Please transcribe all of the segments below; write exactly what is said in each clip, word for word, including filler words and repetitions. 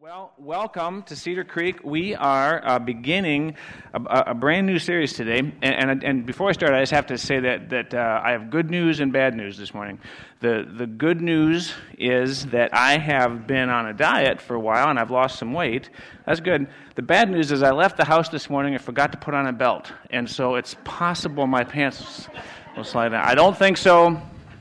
Well, welcome to Cedar Creek. We are uh, beginning a, a brand new series today. And, and, and before I start, I just have to say that that uh, I have good news and bad news this morning. The the good news is that I have been on a diet for a while and I've lost some weight. That's good. The bad news is I left the house this morning and forgot to put on a belt. And so it's possible my pants will slide down. I don't think so.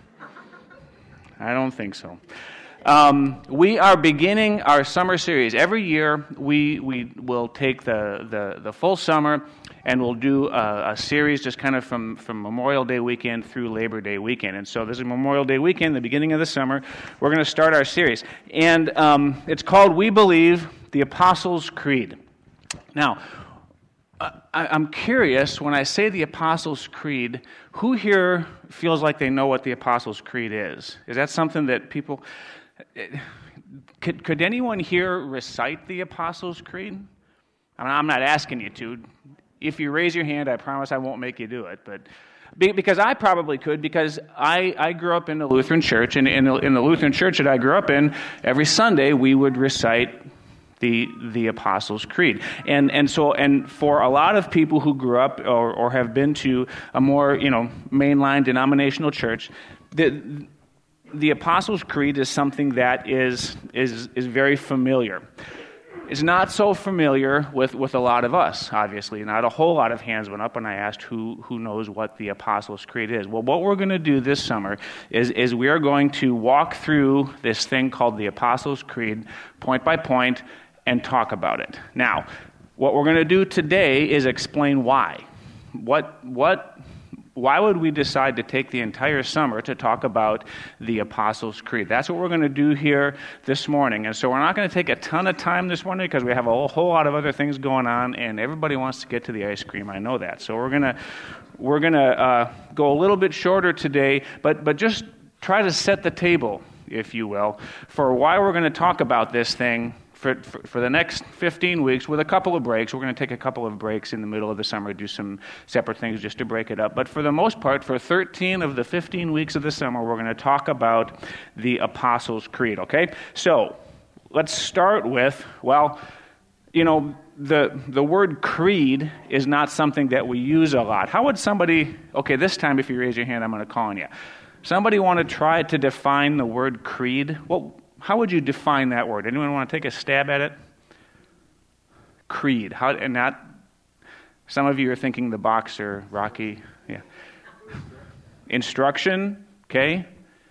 I don't think so. Um, we are beginning our summer series. Every year we we will take the, the, the full summer and we'll do a, a series just kind of from, from Memorial Day weekend through Labor Day weekend. And so this is Memorial Day weekend, the beginning of the summer. We're going to start our series. And um, it's called We Believe, the Apostles' Creed. Now, I, I'm curious, when I say the Apostles' Creed, who here feels like they know what the Apostles' Creed is? Is that something that people... Could, could anyone here recite the Apostles' Creed? I mean, I'm not asking you to. If you raise your hand, I promise I won't make you do it. But because I probably could, because I, I grew up in the Lutheran church, and in the, in the Lutheran church that I grew up in, every Sunday we would recite the the Apostles' Creed. And and so and for a lot of people who grew up or, or have been to a more, you know, mainline denominational church, the The Apostles' Creed is something that is is is very familiar. It's not so familiar with, with a lot of us, obviously. Not a whole lot of hands went up when I asked who, who knows what the Apostles' Creed is. Well, what we're going to do this summer is, is we are going to walk through this thing called the Apostles' Creed, point by point, and talk about it. Now, what we're going to do today is explain why. What what... Why would we decide to take the entire summer to talk about the Apostles' Creed? That's what we're going to do here this morning. And so we're not going to take a ton of time this morning because we have a whole lot of other things going on, and everybody wants to get to the ice cream. I know that. So we're going to we're going to uh, go a little bit shorter today, but but just try to set the table, if you will, for why we're going to talk about this thing. For, for for the next fifteen weeks, with a couple of breaks. We're going to take a couple of breaks in the middle of the summer, do some separate things just to break it up. But for the most part, for thirteen of the fifteen weeks of the summer, we're going to talk about the Apostles' Creed, okay? So, let's start with, well, you know, the the word creed is not something that we use a lot. How would somebody, okay, this time if you raise your hand, I'm going to call on you. Somebody want to try to define the word creed? Well, how would you define that word? Anyone want to take a stab at it? Creed. How, and not, some of you are thinking the boxer, Rocky. Yeah. Instruction, okay.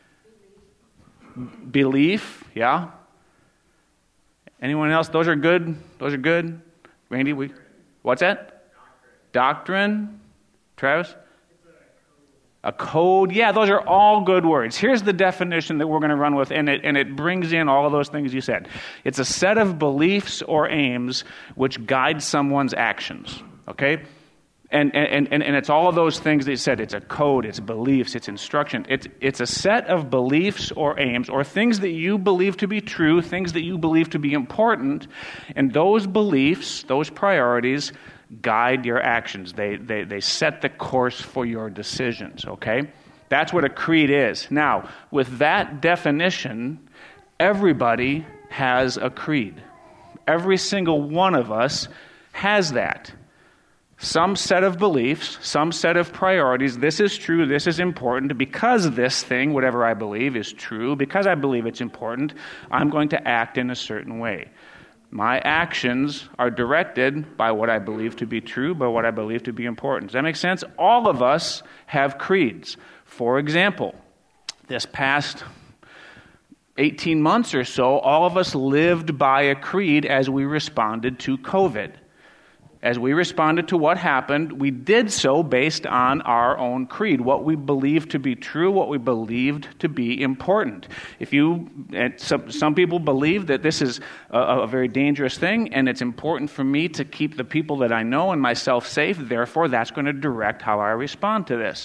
Belief, yeah. Anyone else? Those are good. Those are good. Randy, we, what's that? Doctrine. Travis? A code, yeah, those are all good words. Here's the definition that we're going to run with, and it and it brings in all of those things you said. It's a set of beliefs or aims which guide someone's actions, okay? And and, and, and it's all of those things that you said. It's a code, it's beliefs, it's instruction. It's, it's a set of beliefs or aims or things that you believe to be true, things that you believe to be important, and those beliefs, those priorities, guide your actions. They, they they set the course for your decisions, okay? That's what a creed is. Now, with that definition, everybody has a creed. Every single one of us has that. Some set of beliefs, some set of priorities. This is true, this is important. Because this thing, whatever I believe, is true, because I believe it's important, I'm going to act in a certain way. My actions are directed by what I believe to be true, by what I believe to be important. Does that make sense? All of us have creeds. For example, this past eighteen months or so, all of us lived by a creed as we responded to COVID. As we responded to what happened, we did so based on our own creed, what we believed to be true, what we believed to be important. If you, some, some people believe that this is a, a very dangerous thing, and it's important for me to keep the people that I know and myself safe, therefore that's going to direct how I respond to this.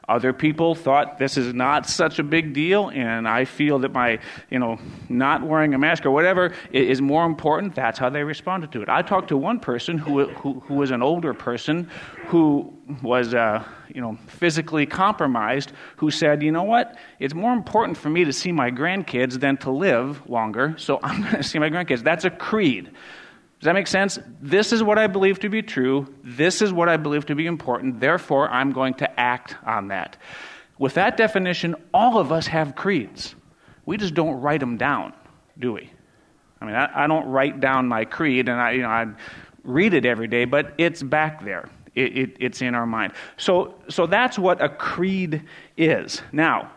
Other people thought this is not such a big deal, and I feel that my, you know, not wearing a mask or whatever is more important. That's how they responded to it. I talked to one person who who, who was an older person who was, uh, you know, physically compromised, who said, you know what, it's more important for me to see my grandkids than to live longer, so I'm going to see my grandkids. That's a creed. Does that make sense? This is what I believe to be true. This is what I believe to be important. Therefore, I'm going to act on that. With that definition, all of us have creeds. We just don't write them down, do we? I mean, I, I don't write down my creed, and I, you know, I read it every day, but it's back there. It, it, it's in our mind. So, so that's what a creed is. Now,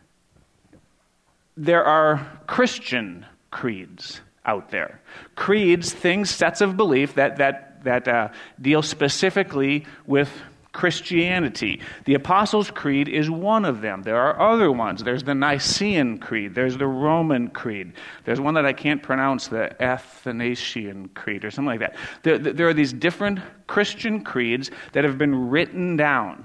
there are Christian creeds out there. Creeds, things, sets of belief that that that uh, deal specifically with Christianity. The Apostles' Creed is one of them. There are other ones. There's the Nicene Creed. There's the Roman Creed. There's one that I can't pronounce, the Athanasian Creed or something like that. There, there are these different Christian creeds that have been written down.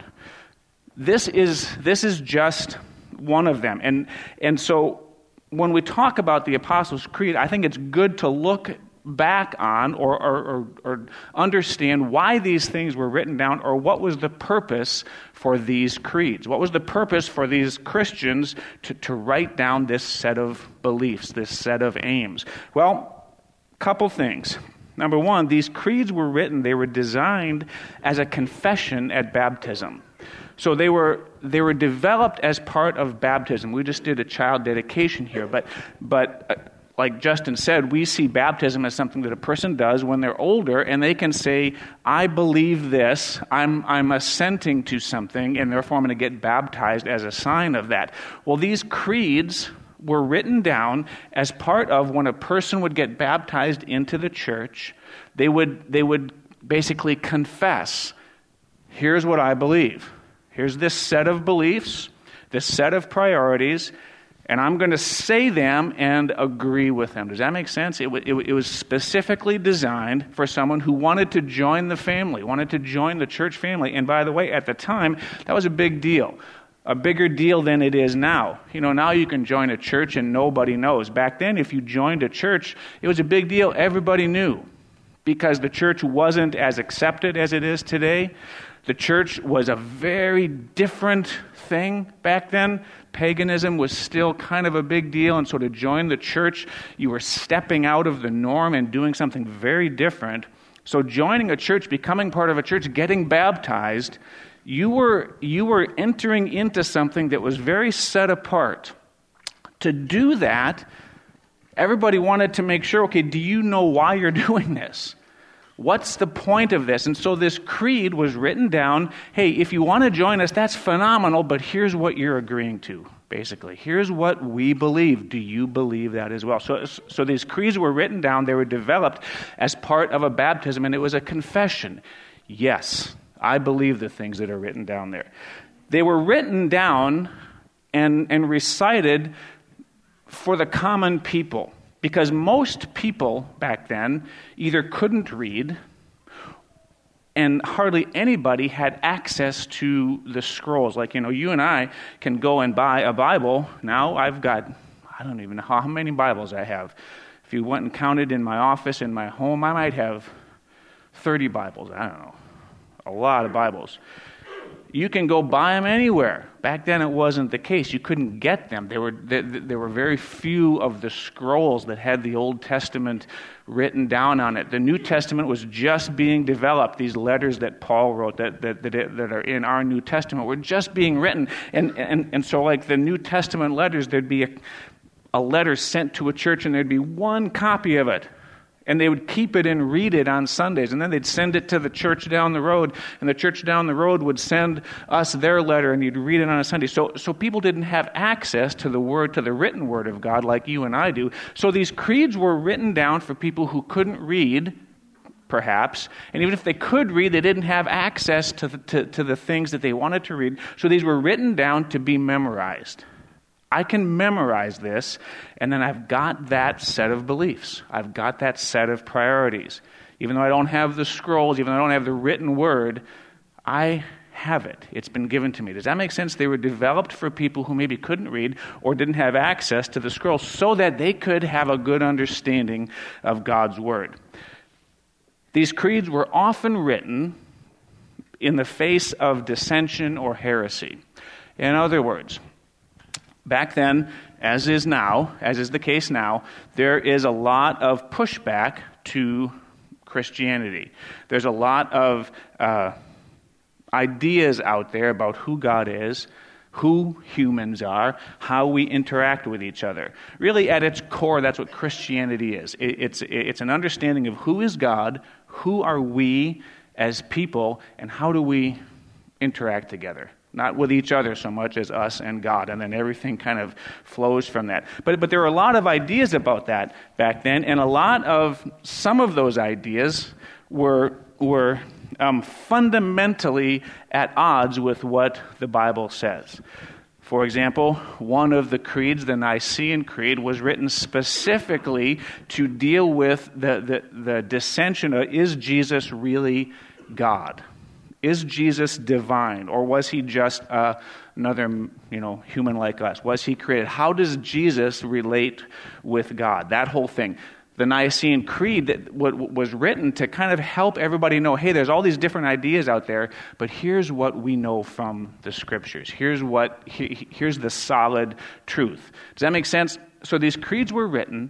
This is this is just one of them. And and so when we talk about the Apostles' Creed, I think it's good to look back on or, or, or, or understand why these things were written down, or what was the purpose for these creeds. What was the purpose for these Christians to, to write down this set of beliefs, this set of aims? Well, a couple things. Number one, these creeds were written, they were designed as a confession at baptism. So they were they were developed as part of baptism. We just did a child dedication here, but but uh, like Justin said, we see baptism as something that a person does when they're older, and they can say, "I believe this. I'm I'm assenting to something, and therefore I'm going to get baptized as a sign of that." Well, these creeds were written down as part of when a person would get baptized into the church. They would they would basically confess, "Here's what I believe. Here's this set of beliefs, this set of priorities, and I'm going to say them and agree with them." Does that make sense? It, it, it was specifically designed for someone who wanted to join the family, wanted to join the church family. And by the way, at the time, that was a big deal. A bigger deal than it is now. You know, now you can join a church and nobody knows. Back then, if you joined a church, it was a big deal. Everybody knew, because the church wasn't as accepted as it is today. The church was a very different thing back then. Paganism was still kind of a big deal, and so to join the church, you were stepping out of the norm and doing something very different. So joining a church, becoming part of a church, getting baptized, you were you were entering into something that was very set apart. To do that, everybody wanted to make sure, okay, do you know why you're doing this? What's the point of this? And so this creed was written down. Hey, if you want to join us, that's phenomenal, but here's what you're agreeing to, basically. Here's what we believe. Do you believe that as well? So, so these creeds were written down. They were developed as part of a baptism, and it was a confession. Yes, I believe the things that are written down there. They were written down and, and recited for the common people. Because most people back then either couldn't read, and hardly anybody had access to the scrolls. Like, you know, you and I can go and buy a Bible. Now I've got, I don't even know how many Bibles I have. If you went and counted in my office, in my home, I might have thirty Bibles. I don't know. A lot of Bibles. You can go buy them anywhere. Back then it wasn't the case. You couldn't get them. There were there were very few of the scrolls that had the Old Testament written down on it. The New Testament was just being developed. These letters that Paul wrote that that that, that are in our New Testament were just being written. And and, and so like the New Testament letters, there'd be a, a letter sent to a church and there'd be one copy of it. And they would keep it and read it on Sundays. And then they'd send it to the church down the road. And the church down the road would send us their letter, and you'd read it on a Sunday. So, so people didn't have access to the word, to the written word of God like you and I do. So these creeds were written down for people who couldn't read, perhaps. And even if they could read, they didn't have access to the, to, to the things that they wanted to read. So these were written down to be memorized. I can memorize this, and then I've got that set of beliefs. I've got that set of priorities. Even though I don't have the scrolls, even though I don't have the written word, I have it. It's been given to me. Does that make sense? They were developed for people who maybe couldn't read or didn't have access to the scroll so that they could have a good understanding of God's word. These creeds were often written in the face of dissension or heresy. In other words, back then, as is now, as is the case now, there is a lot of pushback to Christianity. There's a lot of uh, ideas out there about who God is, who humans are, how we interact with each other. Really, at its core, that's what Christianity is. It, it's, it's an understanding of who is God, who are we as people, and how do we interact together. Not with each other so much as us and God, and then everything kind of flows from that. But but there were a lot of ideas about that back then, and a lot of, some of those ideas were were um, fundamentally at odds with what the Bible says. For example, one of the creeds, the Nicene Creed, was written specifically to deal with the, the, the dissension of, is Jesus really God? Is Jesus divine, or was he just uh, another, you know, human like us? Was he created? How does Jesus relate with God? That whole thing. The Nicene Creed that was written to kind of help everybody know, hey, there's all these different ideas out there, but here's what we know from the Scriptures. Here's what. Here's the solid truth. Does that make sense? So these creeds were written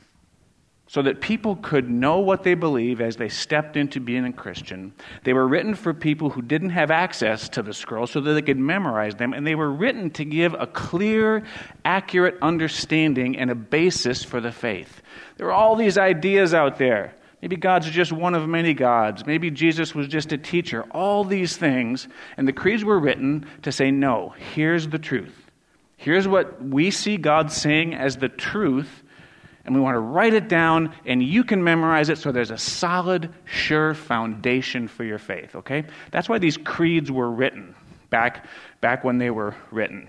so that people could know what they believe as they stepped into being a Christian. They were written for people who didn't have access to the scroll so that they could memorize them, and they were written to give a clear, accurate understanding and a basis for the faith. There are all these ideas out there. Maybe God's just one of many gods. Maybe Jesus was just a teacher. All these things, and the creeds were written to say, no, here's the truth. Here's what we see God saying as the truth, and we want to write it down, and you can memorize it so there's a solid, sure foundation for your faith, okay? That's why these creeds were written back, back when they were written.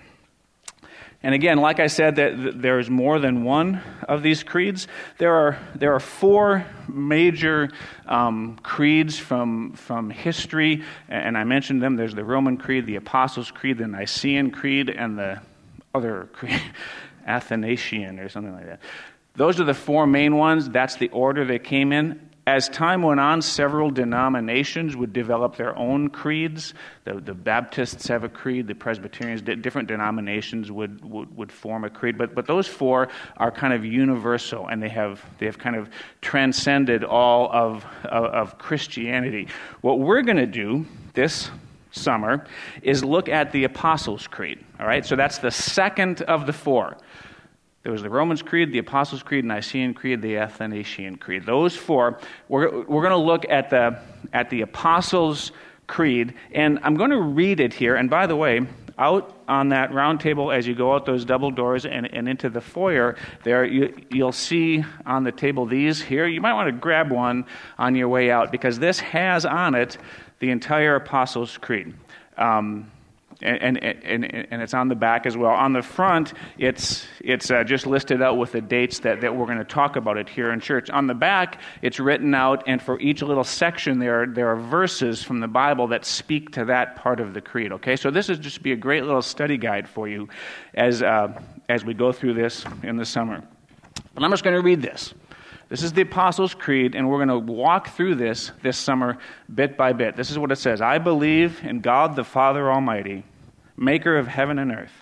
And again, like I said, that there's more than one of these creeds. There are there are four major um, creeds from from history, and I mentioned them. There's the Roman Creed, the Apostles' Creed, the Nicene Creed, and the other creed, Athanasian or something like that. Those are the four main ones. That's the order they came in. As time went on, several denominations would develop their own creeds. The, the Baptists have a creed. The Presbyterians, different denominations would, would, would form a creed. But but those four are kind of universal, and they have they have kind of transcended all of of, of Christianity. What we're going to do this summer is look at the Apostles' Creed. All right, so that's the second of the four. There was the Romans Creed, the Apostles' Creed, Nicene Creed, the Athanasian Creed. Those four, we're, we're going to look at the at the Apostles' Creed, and I'm going to read it here. And by the way, out on that round table, as you go out those double doors and, and into the foyer, there you, you'll see on the table these here. You might want to grab one on your way out, because this has on it the entire Apostles' Creed. Um, And, and and and it's on the back as well. On the front, it's it's uh, just listed out with the dates that, that we're going to talk about it here in church. On the back, it's written out, and for each little section there, there are verses from the Bible that speak to that part of the creed. Okay, so this is just be a great little study guide for you as uh, as we go through this in the summer. But I'm just going to read this. This is the Apostles' Creed, and we're going to walk through this this summer bit by bit. This is what it says. I believe in God the Father Almighty, maker of heaven and earth.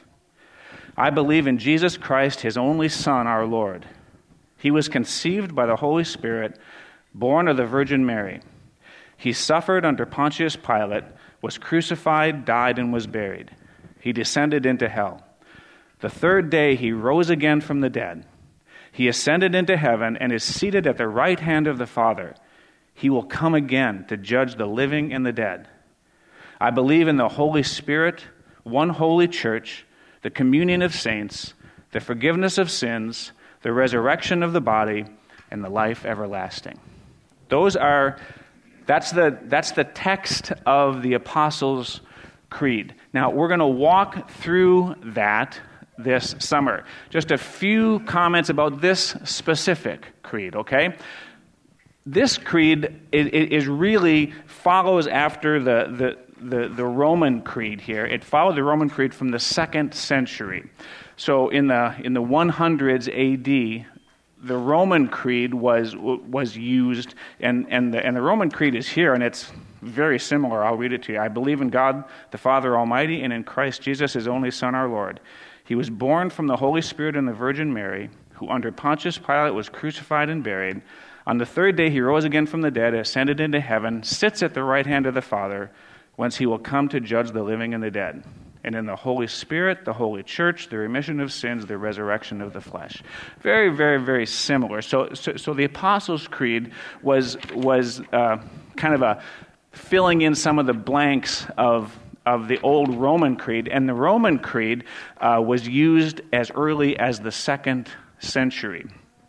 I believe in Jesus Christ, his only Son, our Lord. He was conceived by the Holy Spirit, born of the Virgin Mary. He suffered under Pontius Pilate, was crucified, died, and was buried. He descended into hell. The third day he rose again from the dead. He ascended into heaven and is seated at the right hand of the Father. He will come again to judge the living and the dead. I believe in the Holy Spirit, one holy church, the communion of saints, the forgiveness of sins, the resurrection of the body, and the life everlasting. Those are, that's the that's the text of the Apostles' Creed. Now, we're going to walk through that this summer. Just a few comments about this specific creed, okay? This creed is, is really follows after the, the the, the Roman Creed here. It followed the Roman Creed from the second century. So in the in the hundreds A D, the Roman Creed was was used, and and the and the Roman Creed is here, and it's very similar. I'll read it to you. I believe in God, the Father Almighty, and in Christ Jesus, His only Son, our Lord. He was born from the Holy Spirit and the Virgin Mary, who under Pontius Pilate was crucified and buried. On the third day he rose again from the dead, ascended into heaven, sits at the right hand of the Father, whence he will come to judge the living and the dead. And in the Holy Spirit, the Holy Church, the remission of sins, the resurrection of the flesh. Very, very, very similar. So, so, so the Apostles' Creed was was uh, kind of a filling in some of the blanks of of the old Roman Creed, and the Roman Creed uh, was used as early as the second century.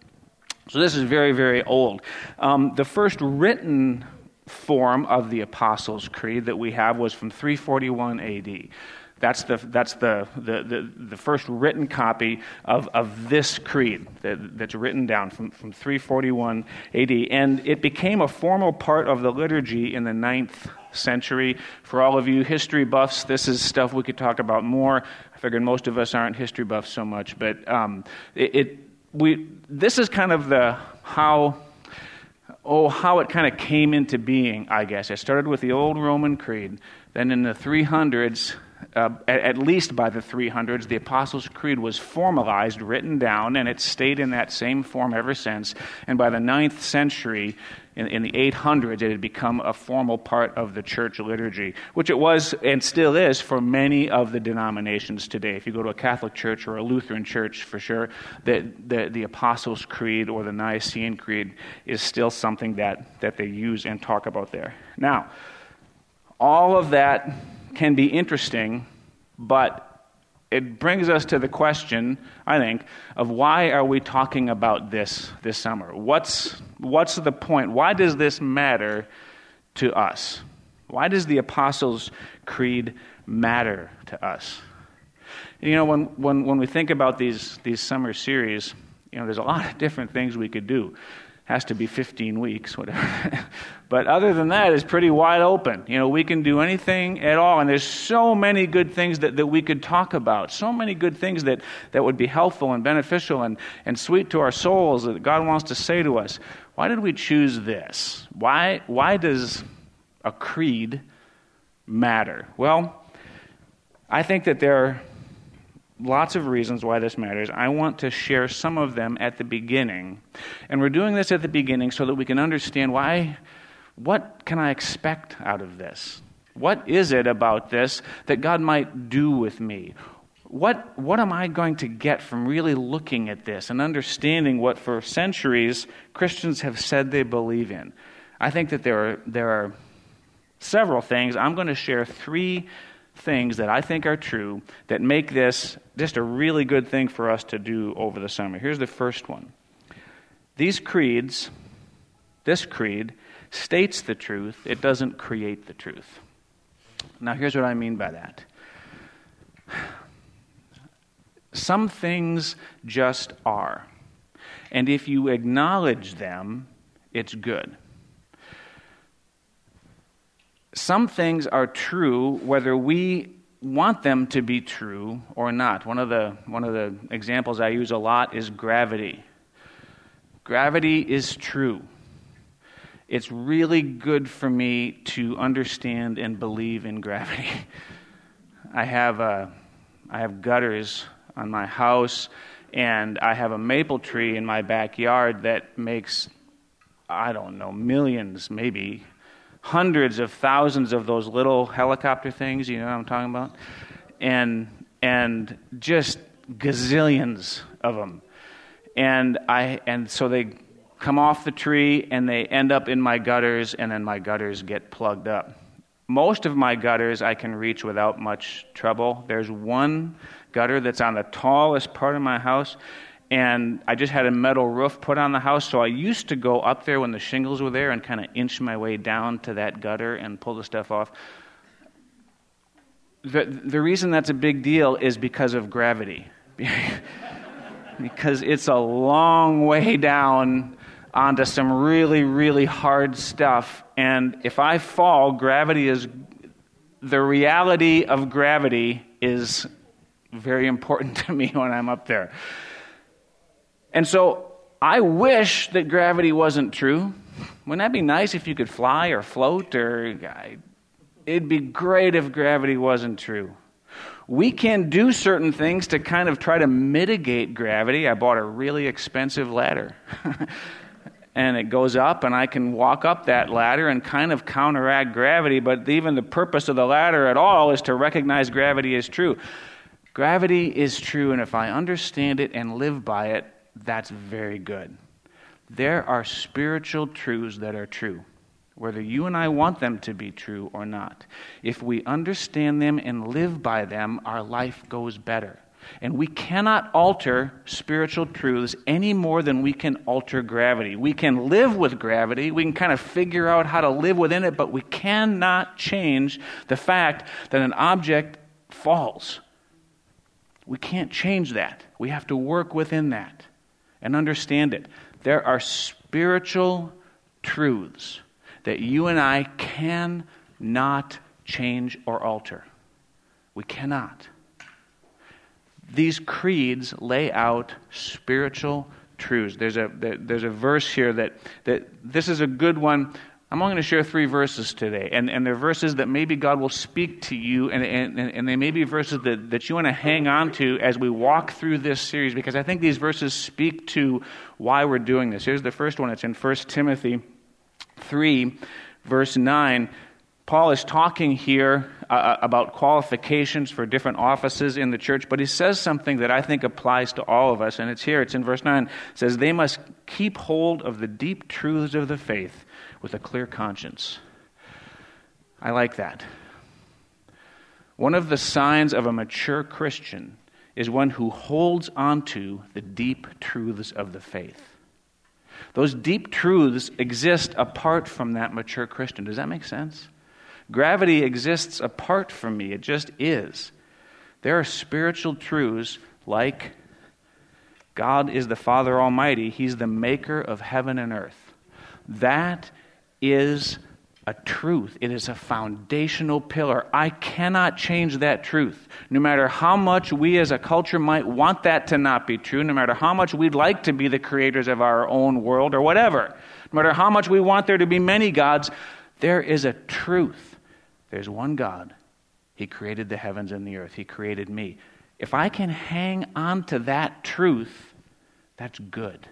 So this is very, very old. Um, the first written form of the Apostles' Creed that we have was from three forty-one A D. That's the that's the the, the, the first written copy of, of this creed that, that's written down from, from three forty-one A D. And it became a formal part of the liturgy in the ninth century. For all of you history buffs, this is stuff we could talk about more. I figured most of us aren't history buffs so much, but um, it, it we this is kind of the how oh how it kind of came into being, I guess. It started with the old Roman Creed. Then in the three hundreds, Uh, at, at least by the three hundreds, the Apostles' Creed was formalized, written down, and it stayed in that same form ever since. And by the ninth century, in, in the eight hundreds, it had become a formal part of the church liturgy, which it was and still is for many of the denominations today. If you go to a Catholic church or a Lutheran church, for sure, the, the, the Apostles' Creed or the Nicene Creed is still something that, that they use and talk about there. Now, all of that can be interesting, but it brings us to the question, I think, of why are we talking about this this summer? What's what's the point? Why does this matter to us? Why does the Apostles' Creed matter to us? You know, when when when we think about these these summer series, you know, there's a lot of different things we could do. Has to be fifteen weeks, whatever. But other than that, it's pretty wide open. You know, we can do anything at all, and there's so many good things that, that we could talk about, so many good things that, that would be helpful and beneficial and, and sweet to our souls that God wants to say to us. Why did we choose this? Why, why does a creed matter? Well, I think that there are lots of reasons why this matters. I want to share some of them at the beginning. And we're doing this at the beginning so that we can understand why, what can I expect out of this? What is it about this that God might do with me? What, what am I going to get from really looking at this and understanding what for centuries Christians have said they believe in? I think that there are, there are several things. I'm going to share three things that I think are true that make this just a really good thing for us to do over the summer. Here's the first one. These creeds, this creed, states the truth. It doesn't create the truth. Now, here's what I mean by that. Some things just are. And if you acknowledge them, it's good. Some things are true whether we want them to be true or not. One of the one of the examples I use a lot is gravity. Gravity is true. It's really good for me to understand and believe in gravity. I have a, I have gutters on my house, and I have a maple tree in my backyard that makes, I don't know, millions, maybe hundreds of thousands of those little helicopter things, you know what I'm talking about? And and just gazillions of them. And I and so they come off the tree and they end up in my gutters, and then my gutters get plugged up. Most of my gutters I can reach without much trouble. There's one gutter that's on the tallest part of my house, and I just had a metal roof put on the house, so I used to go up there when the shingles were there and kind of inch my way down to that gutter and pull the stuff off. The, the reason that's a big deal is because of gravity. Because it's a long way down onto some really, really hard stuff, and if I fall, gravity is the reality of gravity is very important to me when I'm up there. And so I wish that gravity wasn't true. Wouldn't that be nice if you could fly or float? Or it'd be great if gravity wasn't true. We can do certain things to kind of try to mitigate gravity. I bought a really expensive ladder. And it goes up, and I can walk up that ladder and kind of counteract gravity, but even the purpose of the ladder at all is to recognize gravity is true. Gravity is true, and if I understand it and live by it, that's very good. There are spiritual truths that are true, whether you and I want them to be true or not. If we understand them and live by them, our life goes better. And we cannot alter spiritual truths any more than we can alter gravity. We can live with gravity. We can kind of figure out how to live within it, but we cannot change the fact that an object falls. We can't change that. We have to work within that and understand it. There are spiritual truths that you and I cannot change or alter. We cannot. These creeds lay out spiritual truths. There's a there's a verse here that, that this is a good one. I'm only going to share three verses today, and, and they're verses that maybe God will speak to you, and, and, and they may be verses that, that you want to hang on to as we walk through this series, because I think these verses speak to why we're doing this. Here's the first one. It's in First Timothy three, verse nine. Paul is talking here uh, about qualifications for different offices in the church, but he says something that I think applies to all of us, and it's here. It's in verse nine. It says, they must keep hold of the deep truths of the faith with a clear conscience. I like that. One of the signs of a mature Christian is one who holds onto the deep truths of the faith. Those deep truths exist apart from that mature Christian. Does that make sense? Gravity exists apart from me. It just is. There are spiritual truths like God is the Father Almighty. He's the maker of heaven and earth. That is a truth. It is a foundational pillar. I cannot change that truth. No matter how much we as a culture might want that to not be true, no matter how much we'd like to be the creators of our own world or whatever, no matter how much we want there to be many gods, there is a truth. There's one God. He created the heavens and the earth. He created me. If I can hang on to that truth, that's good.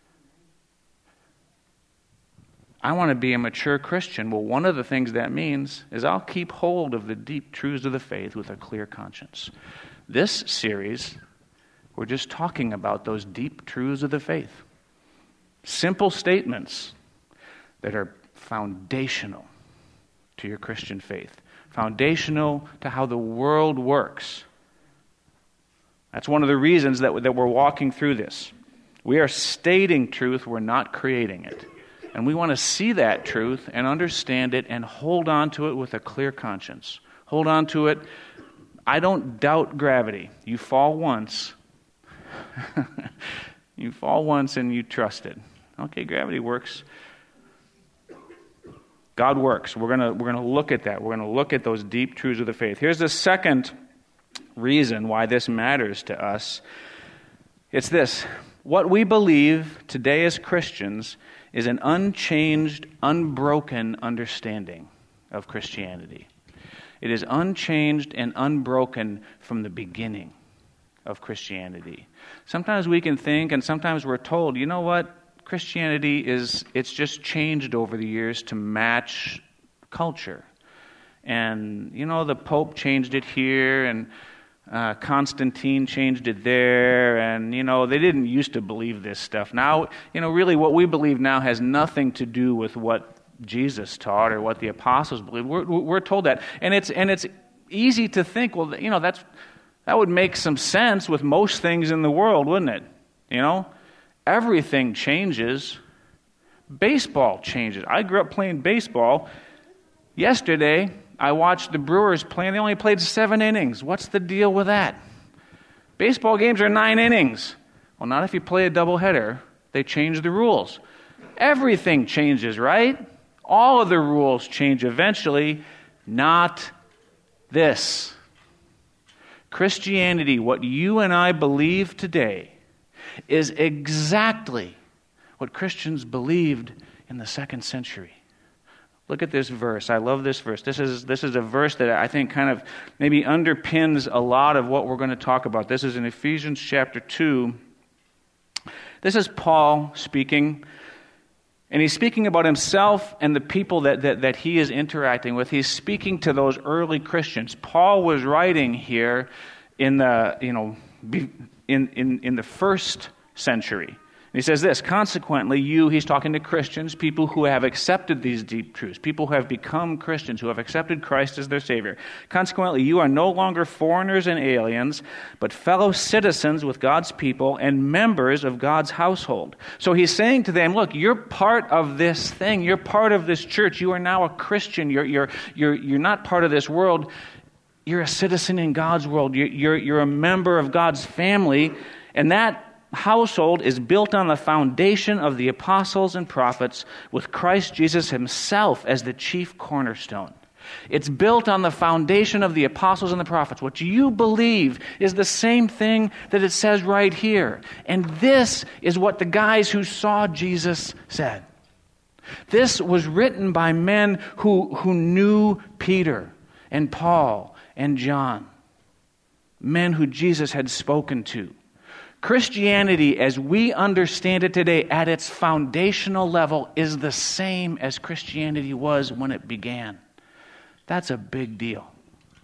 I want to be a mature Christian. Well, one of the things that means is I'll keep hold of the deep truths of the faith with a clear conscience. This series, we're just talking about those deep truths of the faith. Simple statements that are foundational to your Christian faith, foundational to how the world works. That's one of the reasons that, that we're walking through this. We are stating truth, we're not creating it. And we want to see that truth and understand it and hold on to it with a clear conscience. Hold on to it. I don't doubt gravity. You fall once. You fall once and you trust it. Okay, gravity works. God works. We're gonna we're gonna look at that. We're gonna look at those deep truths of the faith. Here's the second reason why this matters to us. It's this: what we believe today as Christians is an unchanged, unbroken understanding of Christianity. It is unchanged and unbroken from the beginning of Christianity. Sometimes we can think, and sometimes we're told, you know what? Christianity is, it's just changed over the years to match culture. And, you know, the Pope changed it here, and uh, Constantine changed it there, and, you know, they didn't used to believe this stuff. Now, you know, really what we believe now has nothing to do with what Jesus taught or what the apostles believed. We're, we're told that. And it's, and it's easy to think, well, you know, that's, that would make some sense with most things in the world, wouldn't it? You know? Everything changes. Baseball changes. I grew up playing baseball. Yesterday, I watched the Brewers play, and they only played seven innings. What's the deal with that? Baseball games are nine innings. Well, not if you play a doubleheader. They change the rules. Everything changes, right? All of the rules change eventually. Not This, Christianity, what you and I believe today, is exactly what Christians believed in the second century. Look at this verse. I love this verse. This is this is a verse that I think kind of maybe underpins a lot of what we're going to talk about. This is in Ephesians chapter two. This is Paul speaking, and he's speaking about himself and the people that, that, that he is interacting with. He's speaking to those early Christians. Paul was writing here in the, you know, in, in, in the first century. And he says this, consequently, you, he's talking to Christians, people who have accepted these deep truths, people who have become Christians, who have accepted Christ as their Savior. Consequently, you are no longer foreigners and aliens, but fellow citizens with God's people and members of God's household. So he's saying to them, look, you're part of this thing. You're part of this church. You are now a Christian. You're, you're, you're, you're not part of this world. You're a citizen in God's world. You're, you're, you're a member of God's family, and that household is built on the foundation of the apostles and prophets with Christ Jesus himself as the chief cornerstone. It's built on the foundation of the apostles and the prophets. What you believe is the same thing that it says right here. And this is what the guys who saw Jesus said. This was written by men who, who knew Peter and Paul and John, men who Jesus had spoken to. Christianity, as we understand it today, at its foundational level, is the same as Christianity was when it began. That's a big deal.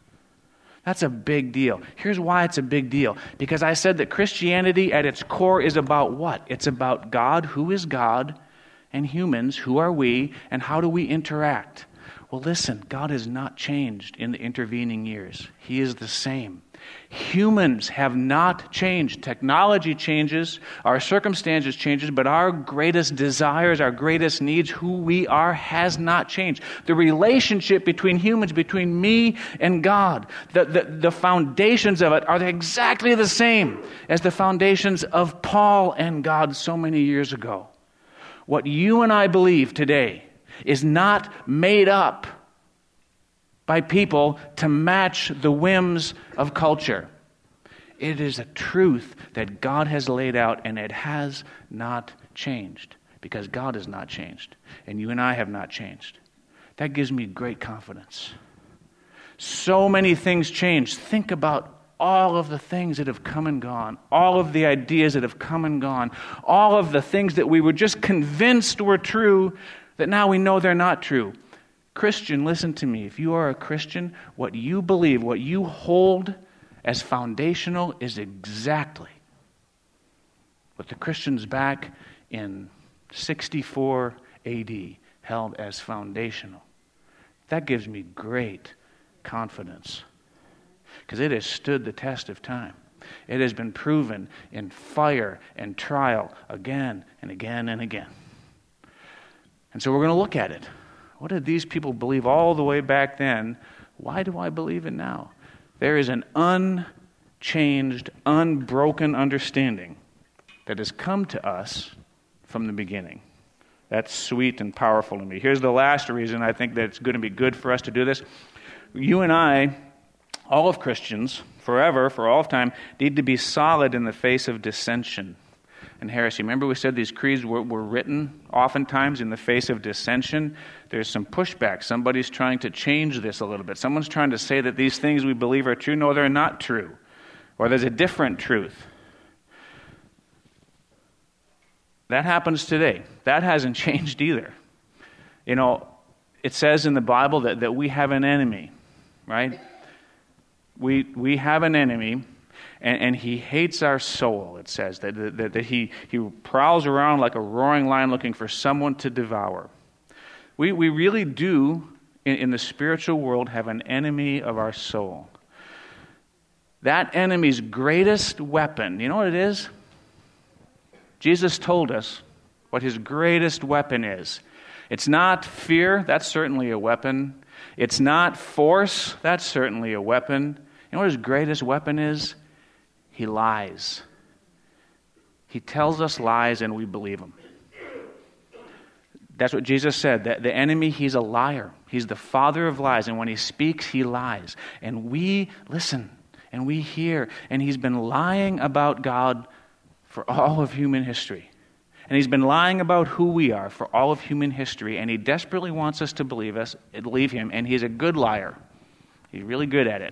That's a big deal. Here's why it's a big deal. Because I said that Christianity at its core is about what? It's about God, who is God, and humans, who are we, and how do we interact? Well, listen, God has not changed in the intervening years. He is the same. Humans have not changed. Technology changes, our circumstances changes, but our greatest desires, our greatest needs, who we are, has not changed. The relationship between humans, between me and God, the, the, the foundations of it are exactly the same as the foundations of Paul and God so many years ago. What you and I believe today is not made up by people to match the whims of culture. It is a truth that God has laid out, and it has not changed, because God has not changed, and you and I have not changed. That gives me great confidence. So many things change. Think about all of the things that have come and gone, all of the ideas that have come and gone, all of the things that we were just convinced were true, that now we know they're not true. Christian, listen to me. If you are a Christian, what you believe, what you hold as foundational is exactly what the Christians back in sixty-four A D held as foundational. That gives me great confidence, because it has stood the test of time. It has been proven in fire and trial again and again and again. And so we're going to look at it. What did these people believe all the way back then? Why do I believe it now? There is an unchanged, unbroken understanding that has come to us from the beginning. That's sweet and powerful to me. Here's the last reason I think that it's going to be good for us to do this. You and I, all of Christians, forever, for all of time, need to be solid in the face of dissension and heresy. Remember we said these creeds were, were written oftentimes in the face of dissension. There's some pushback. Somebody's trying to change this a little bit. Someone's trying to say that these things we believe are true. No, they're not true. Or there's a different truth. That happens today. That hasn't changed either. You know, it says in the Bible that, that we have an enemy, right? We we have an enemy. And, and he hates our soul, it says, that, that, that he, he prowls around like a roaring lion looking for someone to devour. We, we really do, in, in the spiritual world, have an enemy of our soul. That enemy's greatest weapon, you know what it is? Jesus told us what his greatest weapon is. It's not fear, that's certainly a weapon. It's not force, that's certainly a weapon. You know what his greatest weapon is? He lies. He tells us lies and we believe them. That's what Jesus said. That the enemy, he's a liar. He's the father of lies. And when he speaks, he lies. And we listen and we hear. And he's been lying about God for all of human history. And he's been lying about who we are for all of human history. And he desperately wants us to believe us, believe him. And he's a good liar. He's really good at it.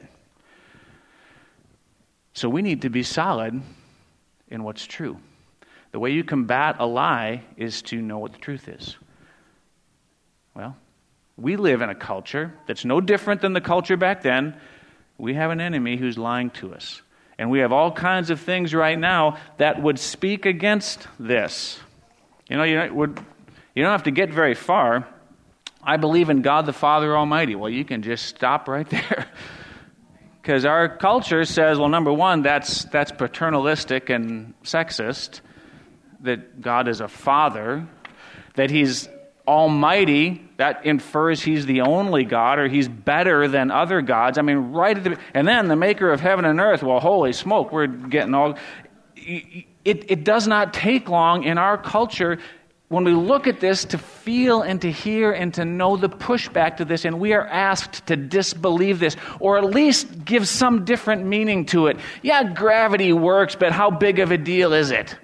So we need to be solid in what's true. The way you combat a lie is to know what the truth is. Well, we live in a culture that's no different than the culture back then. We have an enemy who's lying to us. And we have all kinds of things right now that would speak against this. You know, you don't, would, you don't have to get very far. I believe in God the Father Almighty. Well, you can just stop right there. Because our culture says, well, number one, that's that's paternalistic and sexist, that God is a father, that he's almighty, that infers he's the only God, or he's better than other gods. I mean, right at the, and then the maker of heaven and earth, well, holy smoke, we're getting all, it, it does not take long in our culture when we look at this to feel and to hear and to know the pushback to this, and we are asked to disbelieve this, or at least give some different meaning to it. Yeah, gravity works, but how big of a deal is it?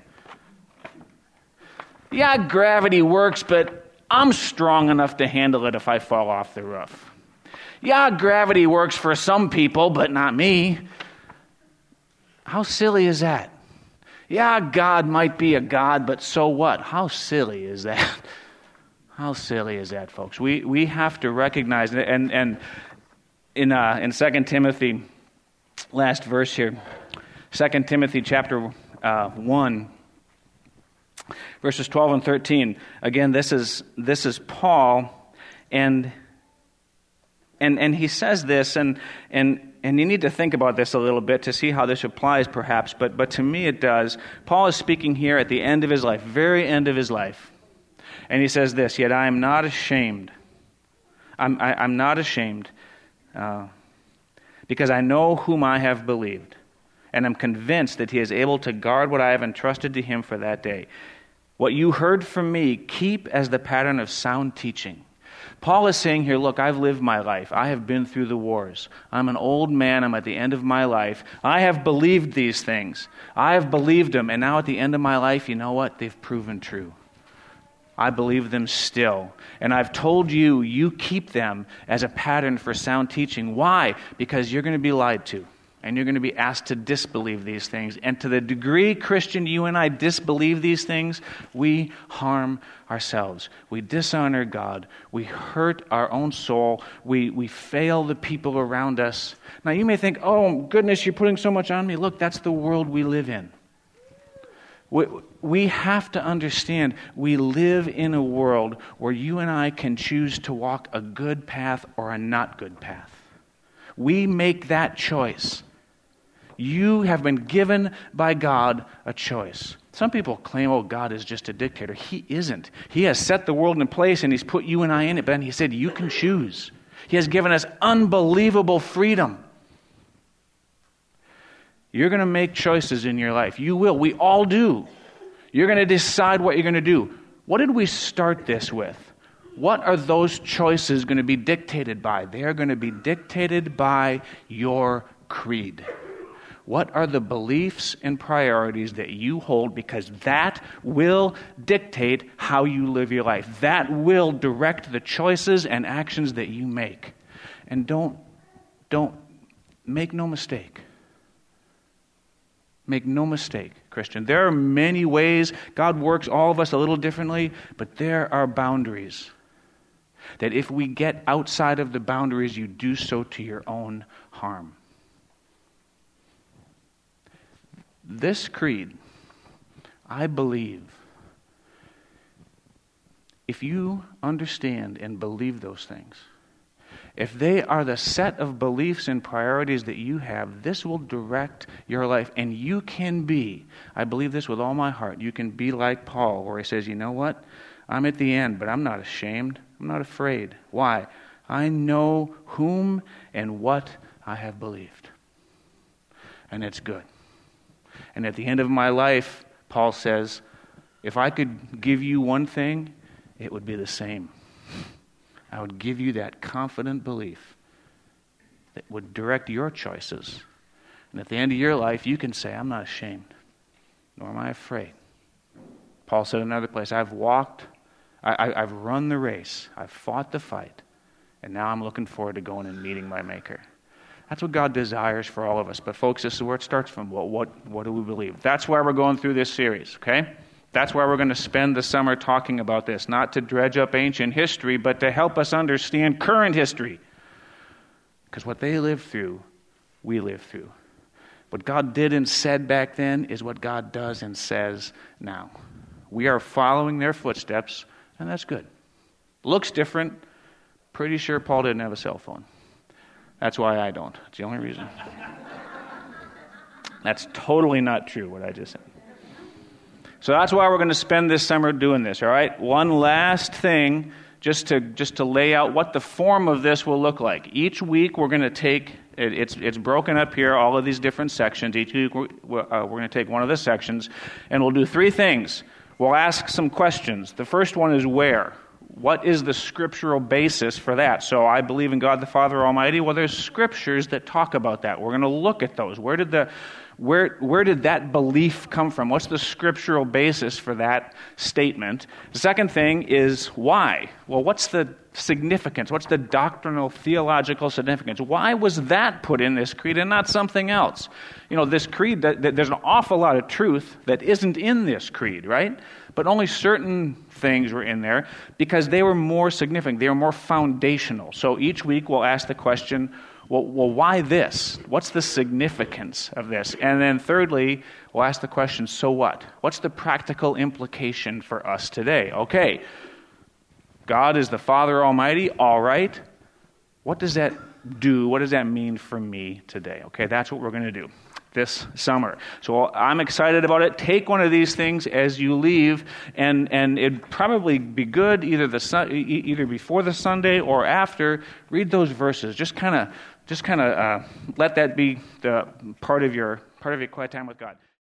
Yeah, gravity works, but I'm strong enough to handle it if I fall off the roof. Yeah, gravity works for some people, but not me. How silly is that? Yeah, God might be a God, but so what? How silly is that? How silly is that, folks? We we have to recognize it. And and in uh, in Second Timothy, last verse here, Second Timothy chapter uh, one. Verses twelve and thirteen. Again, this is this is Paul, and and and he says this, and and and you need to think about this a little bit to see how this applies, perhaps. But but to me, it does. Paul is speaking here at the end of his life, very end of his life, and he says this: "Yet I am not ashamed. I'm I, I'm not ashamed, uh, because I know whom I have believed, and I'm convinced that he is able to guard what I have entrusted to him for that day. What you heard from me, keep as the pattern of sound teaching." Paul is saying here, look, I've lived my life. I have been through the wars. I'm an old man. I'm at the end of my life. I have believed these things. I have believed them. And now at the end of my life, you know what? They've proven true. I believe them still. And I've told you, you keep them as a pattern for sound teaching. Why? Because you're going to be lied to. And you're going to be asked to disbelieve these things. And to the degree, Christian, you and I disbelieve these things, we harm ourselves. We dishonor God. We hurt our own soul. We, we fail the people around us. Now, you may think, oh, goodness, you're putting so much on me. Look, that's the world we live in. We, we have to understand we live in a world where you and I can choose to walk a good path or a not good path. We make that choice. You have been given by God a choice. Some people claim, oh, God is just a dictator. He isn't. He has set the world in place and he's put you and I in it. But he said, you can choose. He has given us unbelievable freedom. You're going to make choices in your life. You will. We all do. You're going to decide what you're going to do. What did we start this with? What are those choices going to be dictated by? They are going to be dictated by your creed. What are the beliefs and priorities that you hold? Because that will dictate how you live your life. That will direct the choices and actions that you make. And don't, don't, make no mistake. Make no mistake, Christian. There are many ways God works all of us a little differently, but there are boundaries. That if we get outside of the boundaries, you do so to your own harm. This creed, I believe, if you understand and believe those things, if they are the set of beliefs and priorities that you have, this will direct your life. And you can be, I believe this with all my heart, you can be like Paul, where he says, you know what? I'm at the end, but I'm not ashamed. I'm not afraid. Why? I know whom and what I have believed. And it's good. And at the end of my life, Paul says, if I could give you one thing, it would be the same. I would give you that confident belief that would direct your choices. And at the end of your life, you can say, I'm not ashamed, nor am I afraid. Paul said in another place, I've walked, I, I, I've run the race, I've fought the fight, and now I'm looking forward to going and meeting my Maker. That's what God desires for all of us. But folks, this is where it starts from. Well, what, what do we believe? That's why we're going through this series, okay? That's why we're going to spend the summer talking about this, not to dredge up ancient history, but to help us understand current history. Because what they lived through, we live through. What God did and said back then is what God does and says now. We are following their footsteps, and that's good. Looks different. Pretty sure Paul didn't have a cell phone. That's why I don't. It's the only reason. That's totally not true, what I just said. So that's why we're going to spend this summer doing this, all right? One last thing, just to just to lay out what the form of this will look like. Each week we're going to take, it, it's it's broken up here, all of these different sections. Each week we're, uh, we're going to take one of the sections, and we'll do three things. We'll ask some questions. The first one is where? What is the scriptural basis for that? So I believe in God the Father Almighty. Well, there's scriptures that talk about that. We're going to look at those. Where did the where where did that belief come from? What's the scriptural basis for that statement? The second thing is why? Well, what's the significance? What's the doctrinal, theological significance? Why was that put in this creed and not something else? You know, this creed, that, that there's an awful lot of truth that isn't in this creed, right? But only certain things were in there because they were more significant. They were more foundational. So each week we'll ask the question, well, well, why this? What's the significance of this? And then thirdly, we'll ask the question, so what? What's the practical implication for us today? Okay, God is the Father Almighty, all right. What does that do? What does that mean for me today? Okay, that's what we're going to do this summer. So I'm excited about it. Take one of these things as you leave, and and it'd probably be good either the either before the Sunday or after. Read those verses. Just kind of just kind of uh, let that be the part of your part of your quiet time with God.